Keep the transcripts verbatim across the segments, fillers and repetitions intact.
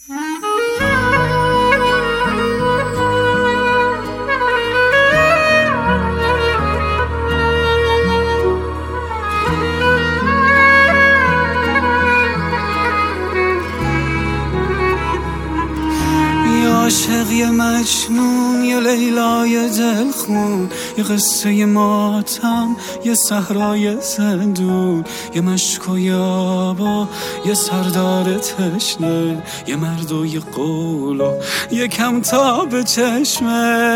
عاشق یه مجنون، یه لیلای دلخون، یه قصه ماتم، یه صحرای زندون، یه مشک و یابا، یه سردار تشنه، یه مرد و یه قول و یه کمتاب چشمه،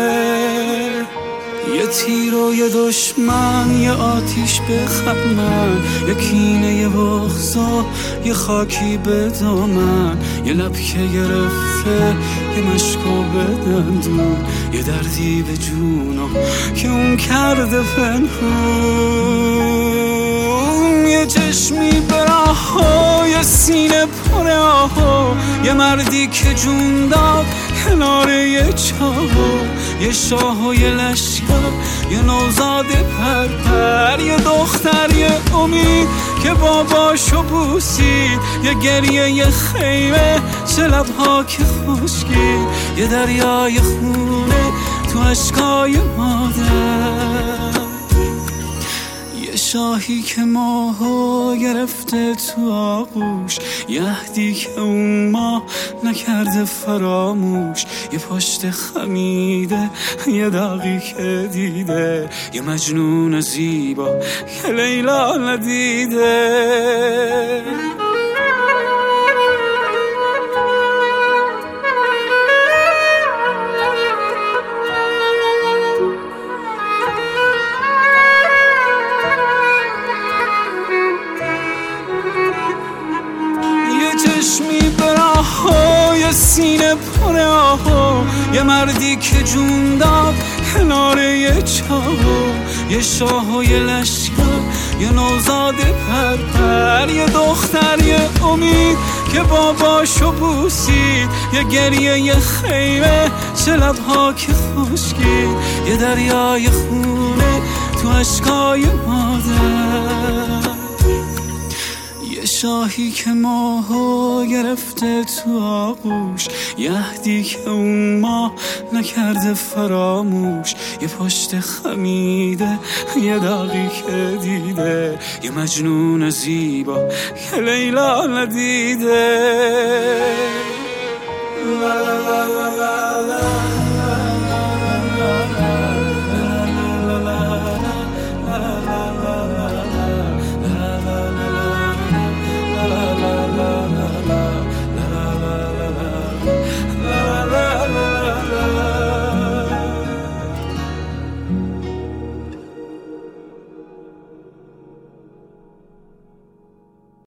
یه تیر و یه دشمن، یه آتیش به خمن، یه کینه یه بغض و یه خاکی به دامن، یه لب که گرفته، یه مشکو به دندون، یه دردی به جونو که اون کرده پنهون، یه چشمی به راه، یه سینه پر آه، یه مردی که جون داد کنار یه چاه، یه شاه و یه لشکر، یه نوزاد پرپر، یه دختر، یه امید که باباشو بوسید، یه گریه، یه خیمه، چه لبها که خشکید، یه دریای خونه تو اشکای مادر، یه شاهی که ماهو گرفته تو آغوش، یه عهدی که اون ما نکرده فراموش، یه پشت خمیده، یه داغی که دیده، یه مجنون زیبا که لیلا ندیده. چشمی به راه، یه سینه پر آه، یه مردی که جون داد کنار یه چاه، یه شاه و یه لشکر، یه نوزاد پرپر، یه دختر، یه امید که باباشو بوسید، یه گریه، یه خیمه، چه لبها که خشکید، یه دریای خونه تو اشکای مادر، یه شاهی که ماهو گرفته تو آغوش، یه عهدی که اون ما نکرده فراموش، یه پشت خمیده، یه داغی که دیده، یه مجنون زیبا که لیلا ندیده. لا لا لا لا.